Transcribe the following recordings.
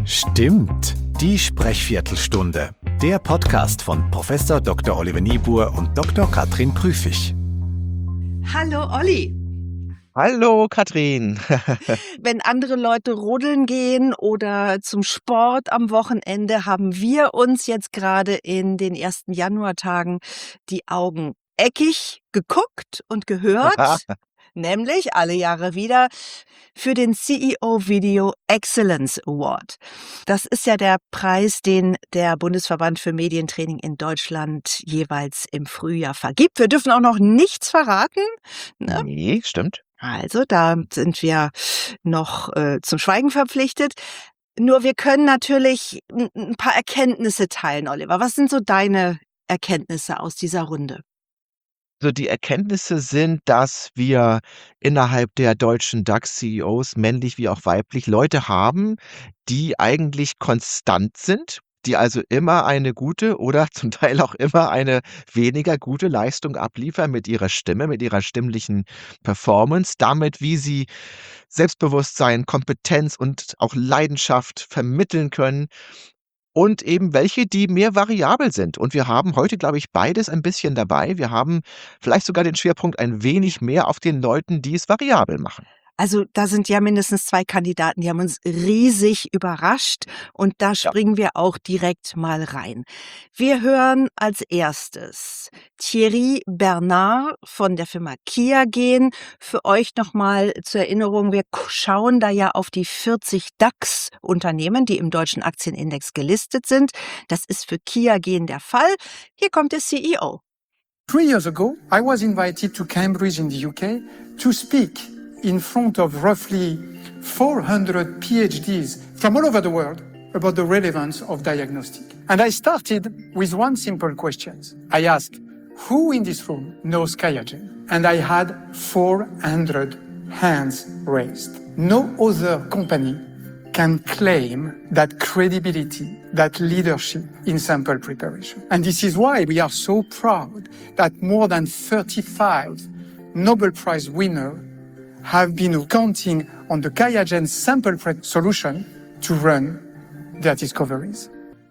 Stimmt, die Sprechviertelstunde. Der Podcast von Prof. Dr. Oliver Niebuhr und Dr. Katrin Prüfig. Hallo Olli. Hallo Katrin. Wenn andere Leute rodeln gehen oder zum Sport am Wochenende, haben wir uns jetzt gerade in den ersten Januartagen die Augen eckig geguckt und gehört, nämlich alle Jahre wieder für den CEO Video Excellence Award. Das ist ja der Preis, den der Bundesverband für Medientraining in Deutschland jeweils im Frühjahr vergibt. Wir dürfen auch noch nichts verraten, ne? Nee, stimmt. Also, da sind wir noch zum Schweigen verpflichtet. Nur wir können natürlich ein paar Erkenntnisse teilen, Oliver. Was sind so deine Erkenntnisse aus dieser Runde? Also die Erkenntnisse sind, dass wir innerhalb der deutschen DAX-CEOs, männlich wie auch weiblich, Leute haben, die eigentlich konstant sind, die also immer eine gute oder zum Teil auch immer eine weniger gute Leistung abliefern mit ihrer Stimme, mit ihrer stimmlichen Performance, damit, wie sie Selbstbewusstsein, Kompetenz und auch Leidenschaft vermitteln können. Und eben welche, die mehr variabel sind. Und wir haben heute, glaube ich, beides ein bisschen dabei. Wir haben vielleicht sogar den Schwerpunkt ein wenig mehr auf den Leuten, die es variabel machen. Also da sind ja mindestens 2 Kandidaten, die haben uns riesig überrascht und da Ja. springen wir auch direkt mal rein. Wir hören als erstes Thierry Bernard von der Firma Kia gehen. Für euch nochmal zur Erinnerung, wir schauen da ja auf die 40 DAX-Unternehmen, die im deutschen Aktienindex gelistet sind. Das ist für Kia gehen der Fall. Hier kommt der CEO. 3 years ago, I was invited to Cambridge in the UK to speak in front of roughly 400 PhDs from all over the world about the relevance of diagnostic. And I started with one simple question. I asked, who in this room knows QIAGEN? And I had 400 hands raised. No other company can claim that credibility, that leadership in sample preparation. And this is why we are so proud that more than 35 Nobel Prize winners have been counting on the QIAGEN sample prep solution to run their discoveries.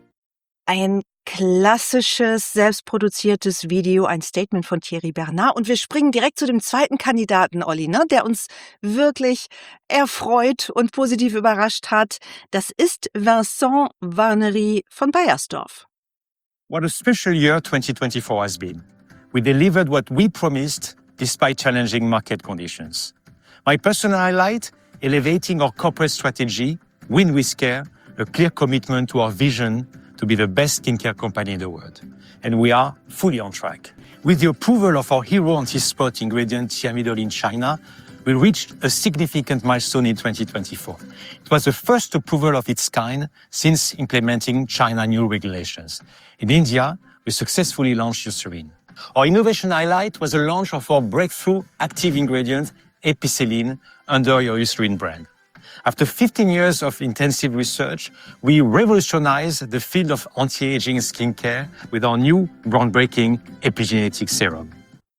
Ein klassisches, selbstproduziertes Video, ein Statement von Thierry Bernard. Und wir springen direkt zu dem zweiten Kandidaten, Olli, ne, der uns wirklich erfreut und positiv überrascht hat. Das ist Vincent Warnery von Bayersdorf. What a special year 2024 has been. We delivered what we promised despite challenging market conditions. My personal highlight, elevating our corporate strategy, Win with Care, a clear commitment to our vision to be the best skincare company in the world. And we are fully on track. With the approval of our hero anti-spot ingredient Thiamidol in China, we reached a significant milestone in 2024. It was the first approval of its kind since implementing China new regulations. In India, we successfully launched Eucerin. Our innovation highlight was the launch of our breakthrough active ingredient, Epicelline, under our Eucerin brand. After 15 years of intensive research, we revolutionized the field of anti-aging skincare with our new groundbreaking epigenetic serum.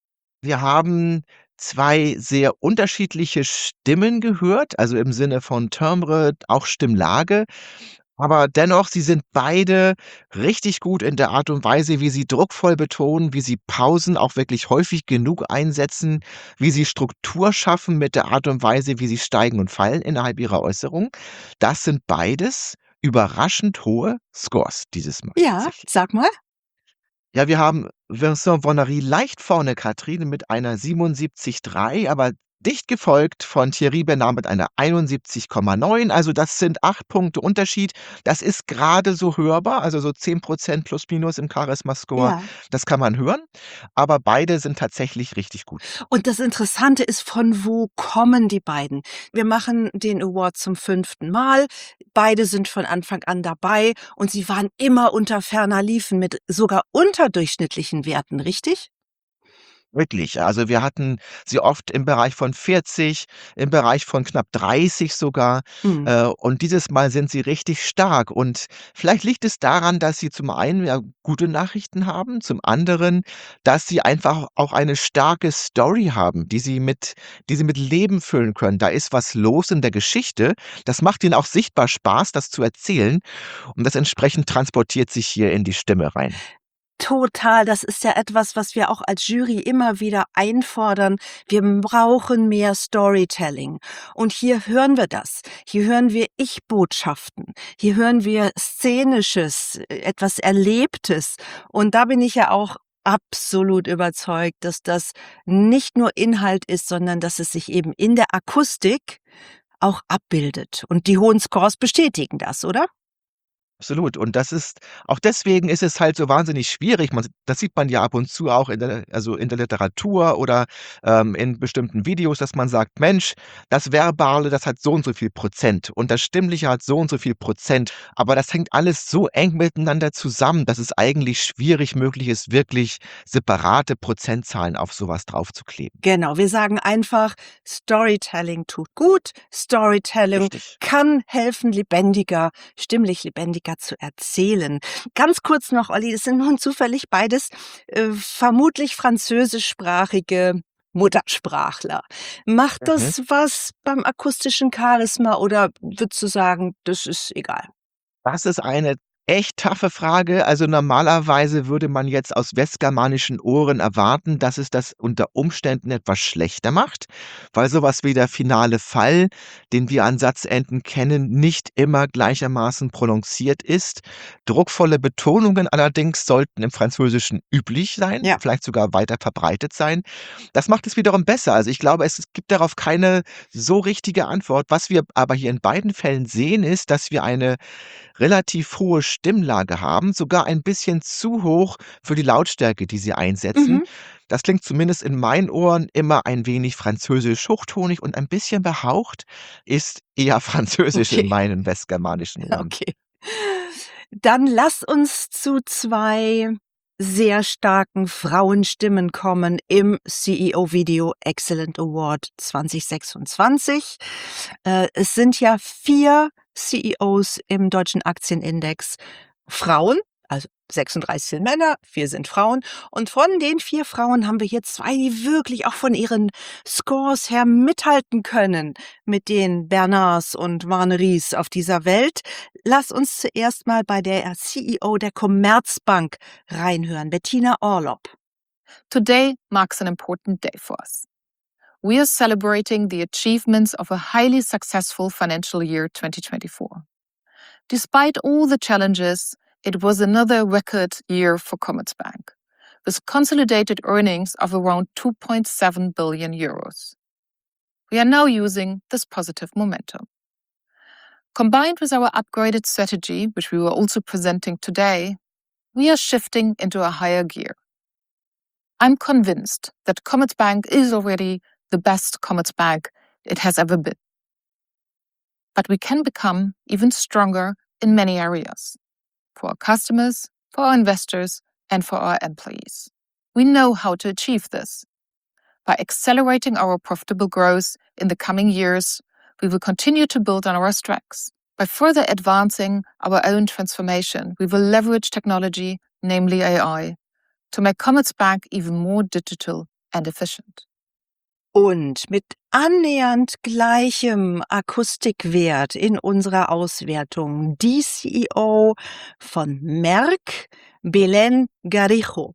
Wir haben 2 sehr unterschiedliche Stimmen gehört, also im Sinne von Timbre, auch Stimmlage. Aber dennoch, sie sind beide richtig gut in der Art und Weise, wie sie druckvoll betonen, wie sie Pausen auch wirklich häufig genug einsetzen, wie sie Struktur schaffen mit der Art und Weise, wie sie steigen und fallen innerhalb ihrer Äußerung. Das sind beides überraschend hohe Scores dieses Mal. Ja, tatsächlich. sag mal. Ja, wir haben Vincent Warnery leicht vorne, Katrin, mit einer 77,3, aber dicht gefolgt von Thierry Bernard mit einer 71,9. Also das sind 8 Punkte Unterschied. Das ist gerade so hörbar, also so 10% plus minus im Charisma-Score. Ja. Das kann man hören, aber beide sind tatsächlich richtig gut. Und das Interessante ist, von wo kommen die beiden? Wir machen den Award zum 5. Mal. Beide sind von Anfang an dabei und sie waren immer unter ferner Liefen mit sogar unterdurchschnittlichen Werten, richtig? Wirklich. Also wir hatten sie oft im Bereich von 40, im Bereich von knapp 30 sogar. Mhm. Und dieses Mal sind sie richtig stark. Und vielleicht liegt es daran, dass sie zum einen ja gute Nachrichten haben, zum anderen, dass sie einfach auch eine starke Story haben, die sie mit Leben füllen können. Da ist was los in der Geschichte. Das macht ihnen auch sichtbar Spaß, das zu erzählen. Und das entsprechend transportiert sich hier in die Stimme rein. Total, das ist ja etwas, was wir auch als Jury immer wieder einfordern. Wir brauchen mehr Storytelling. Und hier hören wir das. Hier hören wir Ich-Botschaften. Hier hören wir Szenisches, etwas Erlebtes. Und da bin ich ja auch absolut überzeugt, dass das nicht nur Inhalt ist, sondern dass es sich eben in der Akustik auch abbildet. Und die hohen Scores bestätigen das, oder? Absolut. Und auch deswegen ist es halt so wahnsinnig schwierig. Das sieht man ja ab und zu auch in der Literatur oder in bestimmten Videos, dass man sagt, Mensch, das Verbale, das hat so und so viel Prozent und das Stimmliche hat so und so viel Prozent. Aber das hängt alles so eng miteinander zusammen, dass es eigentlich schwierig möglich ist, wirklich separate Prozentzahlen auf sowas draufzukleben. Genau, wir sagen einfach, Storytelling tut gut, Storytelling Richtig. kann helfen, stimmlich lebendiger zu erzählen. Ganz kurz noch, Olli, es sind nun zufällig beides vermutlich französischsprachige Muttersprachler. Macht Mhm. das was beim akustischen Charisma oder würdest du sagen, das ist egal? Das ist eine echt taffe Frage. Also, normalerweise würde man jetzt aus westgermanischen Ohren erwarten, dass es das unter Umständen etwas schlechter macht, weil sowas wie der finale Fall, den wir an Satzenden kennen, nicht immer gleichermaßen prononciert ist. Druckvolle Betonungen allerdings sollten im Französischen üblich sein, Ja. vielleicht sogar weiter verbreitet sein. Das macht es wiederum besser. Also, ich glaube, es gibt darauf keine so richtige Antwort. Was wir aber hier in beiden Fällen sehen, ist, dass wir eine relativ hohe Stimmlage haben, sogar ein bisschen zu hoch für die Lautstärke, die sie einsetzen. Mhm. Das klingt zumindest in meinen Ohren immer ein wenig französisch hochtonig und ein bisschen behaucht, ist eher französisch in Okay. meinen westgermanischen Ohren. Okay. Dann lass uns zu 2 sehr starken Frauenstimmen kommen im CEO Video Excellent Award 2026. Es sind ja 4 CEOs im deutschen Aktienindex Frauen, also 36 sind Männer, 4 sind Frauen. Und von den 4 Frauen haben wir hier 2, die wirklich auch von ihren Scores her mithalten können mit den Bernards und Marneries auf dieser Welt. Lass uns zuerst mal bei der CEO der Commerzbank reinhören, Bettina Orlopp. Today marks an important day for us. We are celebrating the achievements of a highly successful financial year 2024. Despite all the challenges, it was another record year for Commerzbank, with consolidated earnings of around 2.7 billion euros. We are now using this positive momentum. Combined with our upgraded strategy, which we were also presenting today, we are shifting into a higher gear. I'm convinced that Commerzbank is already the best Commerzbank it has ever been. But we can become even stronger in many areas, for our customers, for our investors, and for our employees. We know how to achieve this. By accelerating our profitable growth in the coming years, we will continue to build on our strengths. By further advancing our own transformation, we will leverage technology, namely AI, to make Commerzbank even more digital and efficient. Und mit annähernd gleichem Akustikwert in unserer Auswertung die CEO von Merck, Belén Garijo.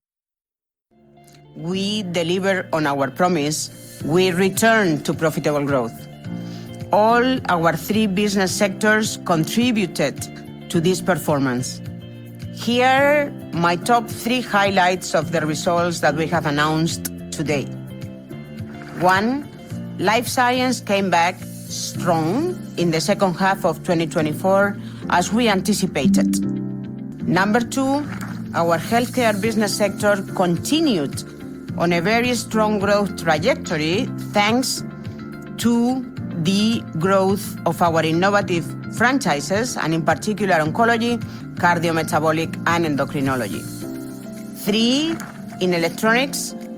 We deliver on our promise. We return to profitable growth. All our 3 business sectors contributed to this performance. Here are my top 3 highlights of the results that we have announced today. 1, Life Science came back strong in the second half of 2024 as we anticipated. Number 2, our healthcare business sector continued on a very strong growth trajectory thanks to the growth of our innovative franchises, and in particular oncology, cardiometabolic, and endocrinology. 3, in electronics,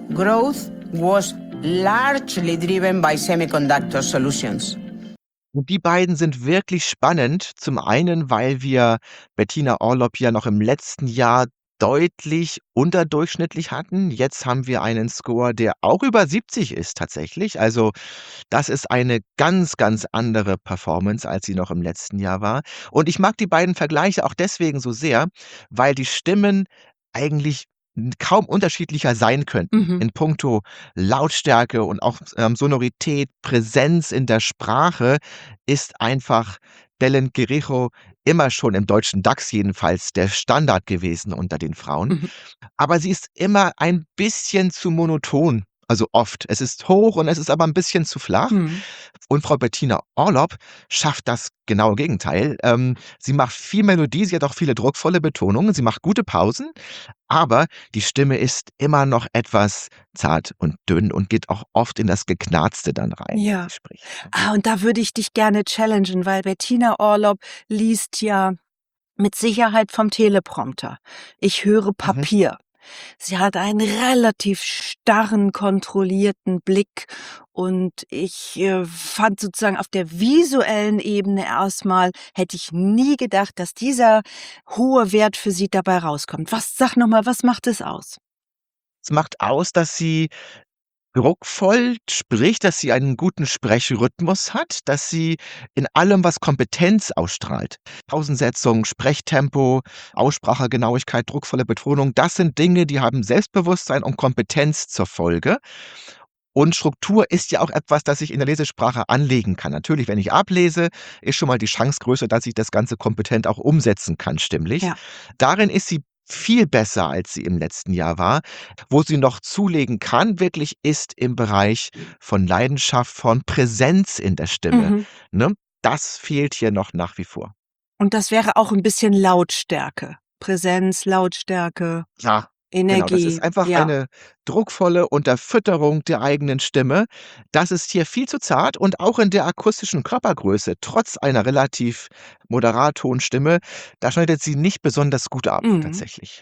growth was largely driven by semiconductor solutions. Und die beiden sind wirklich spannend. Zum einen, weil wir Bettina Orlopp ja noch im letzten Jahr deutlich unterdurchschnittlich hatten. Jetzt haben wir einen Score, der auch über 70 ist tatsächlich. Also das ist eine ganz, ganz andere Performance, als sie noch im letzten Jahr war. Und ich mag die beiden Vergleiche auch deswegen so sehr, weil die Stimmen eigentlich kaum unterschiedlicher sein könnten in puncto Lautstärke und auch Sonorität, Präsenz in der Sprache ist einfach Belén Garijo immer schon im deutschen DAX jedenfalls der Standard gewesen unter den Frauen. Aber sie ist immer ein bisschen zu monoton. Also oft. Es ist hoch und es ist aber ein bisschen zu flach. Und Frau Bettina Orlopp schafft das genaue Gegenteil. Sie macht viel Melodie, sie hat auch viele druckvolle Betonungen, sie macht gute Pausen, aber die Stimme ist immer noch etwas zart und dünn und geht auch oft in das Geknarzte dann rein, Ja. wenn sie spricht. Und da würde ich dich gerne challengen, weil Bettina Orlopp liest ja mit Sicherheit vom Teleprompter. Ich höre Papier. Sie hat einen relativ starren, kontrollierten Blick und ich fand sozusagen auf der visuellen Ebene erstmal, hätte ich nie gedacht, dass dieser hohe Wert für sie dabei rauskommt. Sag nochmal, was macht es aus? Es macht aus, dass sie druckvoll spricht, dass sie einen guten Sprechrhythmus hat, dass sie in allem, was Kompetenz ausstrahlt. Pausensetzung, Sprechtempo, Aussprachegenauigkeit, druckvolle Betonung, das sind Dinge, die haben Selbstbewusstsein und Kompetenz zur Folge. Und Struktur ist ja auch etwas, das ich in der Lesesprache anlegen kann. Natürlich, wenn ich ablese, ist schon mal die Chance größer, dass ich das Ganze kompetent auch umsetzen kann, stimmlich. Ja. Darin ist sie viel besser, als sie im letzten Jahr war. Wo sie noch zulegen kann, wirklich, ist im Bereich von Leidenschaft, von Präsenz in der Stimme. Ne? Das fehlt hier noch nach wie vor. Und das wäre auch ein bisschen Lautstärke. Präsenz, Lautstärke, Ja, Energie. genau. Das ist einfach eine druckvolle Unterfütterung der eigenen Stimme. Das ist hier viel zu zart und auch in der akustischen Körpergröße, trotz einer relativ moderat hohen Stimme, da schneidet sie nicht besonders gut ab, tatsächlich.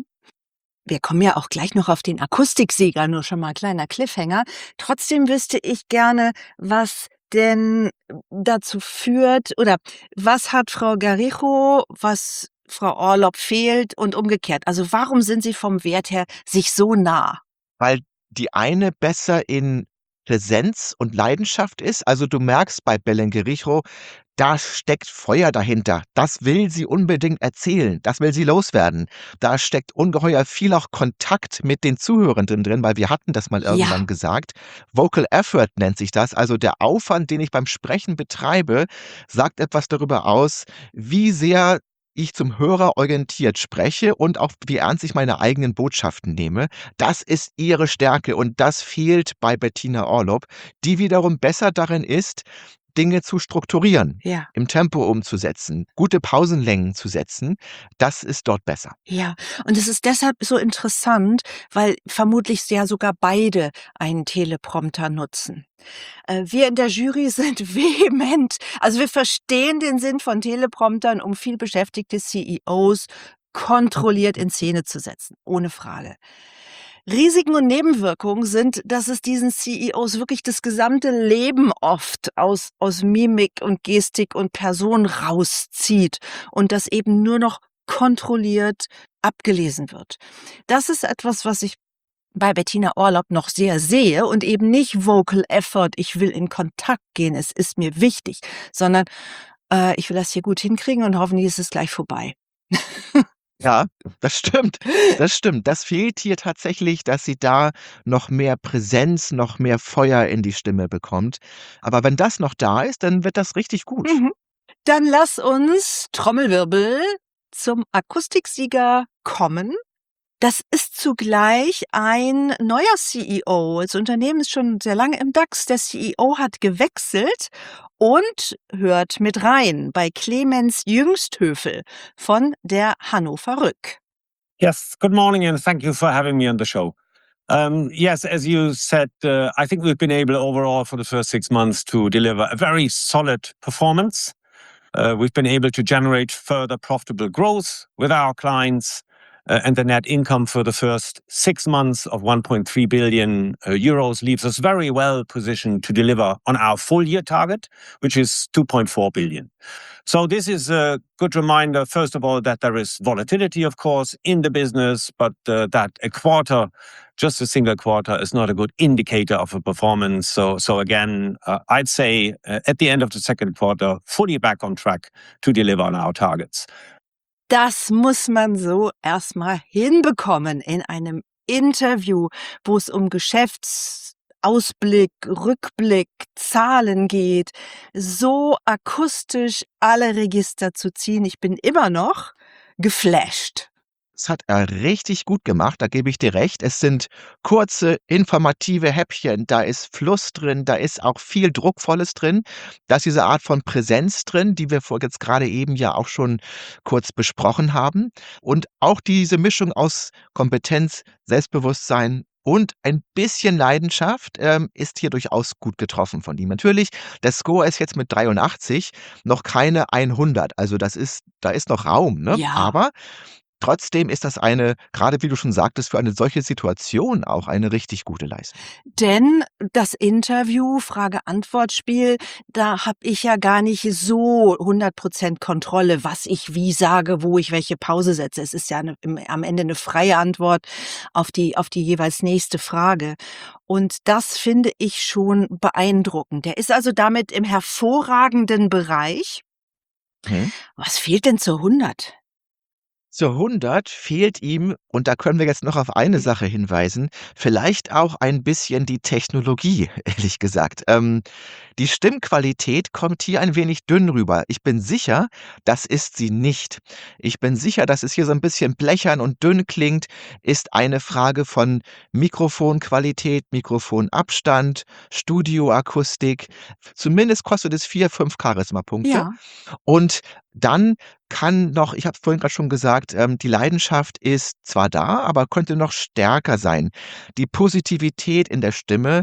Wir kommen ja auch gleich noch auf den Akustiksieger, nur schon mal kleiner Cliffhanger. Trotzdem wüsste ich gerne, was denn dazu führt oder was hat Frau Garijo, was Frau Orlopp fehlt und umgekehrt. Also warum sind sie vom Wert her sich so nah? Weil die eine besser in Präsenz und Leidenschaft ist. Also du merkst bei Belén Garijo, da steckt Feuer dahinter. Das will sie unbedingt erzählen. Das will sie loswerden. Da steckt ungeheuer viel auch Kontakt mit den Zuhörenden drin, weil wir hatten das mal irgendwann gesagt. Vocal Effort nennt sich das. Also der Aufwand, den ich beim Sprechen betreibe, sagt etwas darüber aus, wie sehr ich zum Hörer orientiert spreche und auch wie ernst ich meine eigenen Botschaften nehme. Das ist ihre Stärke und das fehlt bei Bettina Orlopp, die wiederum besser darin ist, Dinge zu strukturieren, im Tempo umzusetzen, gute Pausenlängen zu setzen. Das ist dort besser. Ja, und es ist deshalb so interessant, weil vermutlich ja sogar beide einen Teleprompter nutzen. Wir in der Jury sind vehement, also wir verstehen den Sinn von Telepromptern, um viel beschäftigte CEOs kontrolliert in Szene zu setzen, ohne Frage. Risiken und Nebenwirkungen sind, dass es diesen CEOs wirklich das gesamte Leben oft aus Mimik und Gestik und Person rauszieht und das eben nur noch kontrolliert abgelesen wird. Das ist etwas, was ich bei Bettina Orlopp noch sehr sehe und eben nicht Vocal Effort, ich will in Kontakt gehen, es ist mir wichtig, sondern ich will das hier gut hinkriegen und hoffentlich ist es gleich vorbei. Ja, das stimmt. Das stimmt. Das fehlt hier tatsächlich, dass sie da noch mehr Präsenz, noch mehr Feuer in die Stimme bekommt. Aber wenn das noch da ist, dann wird das richtig gut. Dann lass uns, Trommelwirbel, zum Akustiksieger kommen. Das ist zugleich ein neuer CEO. Das Unternehmen ist schon sehr lange im DAX. Der CEO hat gewechselt und hört mit rein bei Clemens Jüngsthöfel von der Hannover Rück. Yes, good morning and thank you for having me on the show. Yes, as you said, I think we've been able overall for the first 6 months to deliver a very solid performance. We've been able to generate further profitable growth with our clients. and the net income for the first 6 months of 1.3 billion euros leaves us very well positioned to deliver on our full year target, which is 2.4 billion. So this is a good reminder, first of all, that there is volatility, of course, in the business, but that a quarter, just a single quarter, is not a good indicator of a performance. So again, I'd say at the end of the second quarter, fully back on track to deliver on our targets. Das muss man so erstmal hinbekommen in einem Interview, wo es um Geschäftsausblick, Rückblick, Zahlen geht, so akustisch alle Register zu ziehen. Ich bin immer noch geflasht. Das hat er richtig gut gemacht, da gebe ich dir recht. Es sind kurze, informative Häppchen, da ist Fluss drin, da ist auch viel Druckvolles drin. Da ist diese Art von Präsenz drin, die wir jetzt gerade eben ja auch schon kurz besprochen haben. Und auch diese Mischung aus Kompetenz, Selbstbewusstsein und ein bisschen Leidenschaft ist hier durchaus gut getroffen von ihm. Natürlich, der Score ist jetzt mit 83 noch keine 100. Also da ist noch Raum, ne? Ja. Aber trotzdem ist das gerade wie du schon sagtest, für eine solche Situation auch eine richtig gute Leistung. Denn das Interview, Frage-Antwort-Spiel, da habe ich ja gar nicht so 100% Kontrolle, was ich wie sage, wo ich welche Pause setze. Es ist ja am Ende eine freie Antwort auf die jeweils nächste Frage. Und das finde ich schon beeindruckend. Der ist also damit im hervorragenden Bereich. Was fehlt denn zur 100? Zur 100 fehlt ihm, und da können wir jetzt noch auf eine Sache hinweisen, vielleicht auch ein bisschen die Technologie, ehrlich gesagt. Die Stimmqualität kommt hier ein wenig dünn rüber. Ich bin sicher, das ist sie nicht. Ich bin sicher, dass es hier so ein bisschen blechern und dünn klingt, ist eine Frage von Mikrofonqualität, Mikrofonabstand, Studioakustik. Zumindest kostet es 4, 5 Charisma-Punkte. Ja. Und dann kann noch, ich habe es vorhin gerade schon gesagt, die Leidenschaft ist zwar da, aber könnte noch stärker sein. Die Positivität in der Stimme,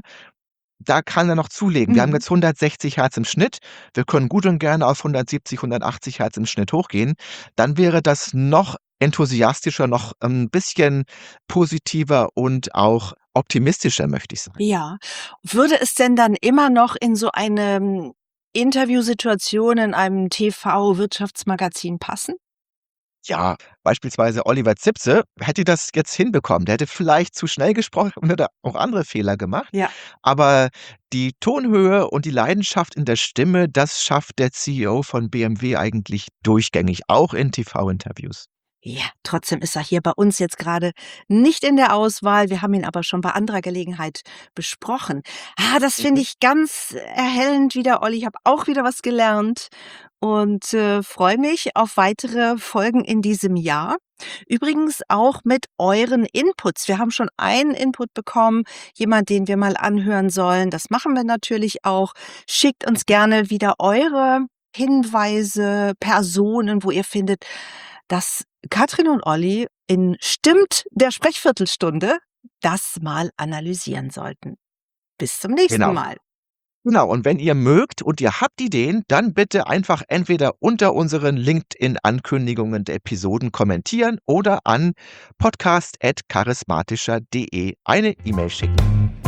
da kann er noch zulegen. Wir haben jetzt 160 Hertz im Schnitt. Wir können gut und gerne auf 170, 180 Hertz im Schnitt hochgehen. Dann wäre das noch enthusiastischer, noch ein bisschen positiver und auch optimistischer, möchte ich sagen. Ja. Würde es denn dann immer noch in so eine Interviewsituation in einem TV-Wirtschaftsmagazin passen? Ja, beispielsweise Oliver Zipse hätte das jetzt hinbekommen. Der hätte vielleicht zu schnell gesprochen oder auch andere Fehler gemacht. Ja. Aber die Tonhöhe und die Leidenschaft in der Stimme, das schafft der CEO von BMW eigentlich durchgängig, auch in TV-Interviews. Ja, trotzdem ist er hier bei uns jetzt gerade nicht in der Auswahl. Wir haben ihn aber schon bei anderer Gelegenheit besprochen. Das finde ich ganz erhellend wieder, Olli. Ich habe auch wieder was gelernt und freue mich auf weitere Folgen in diesem Jahr. Übrigens auch mit euren Inputs. Wir haben schon einen Input bekommen, jemand, den wir mal anhören sollen. Das machen wir natürlich auch. Schickt uns gerne wieder eure Hinweise, Personen, wo ihr findet, dass Katrin und Olli in Stimmt der Sprechviertelstunde das mal analysieren sollten. Bis zum nächsten Mal. Genau, und wenn ihr mögt und ihr habt Ideen, dann bitte einfach entweder unter unseren LinkedIn-Ankündigungen der Episoden kommentieren oder an podcast@charismatischer.de eine E-Mail schicken.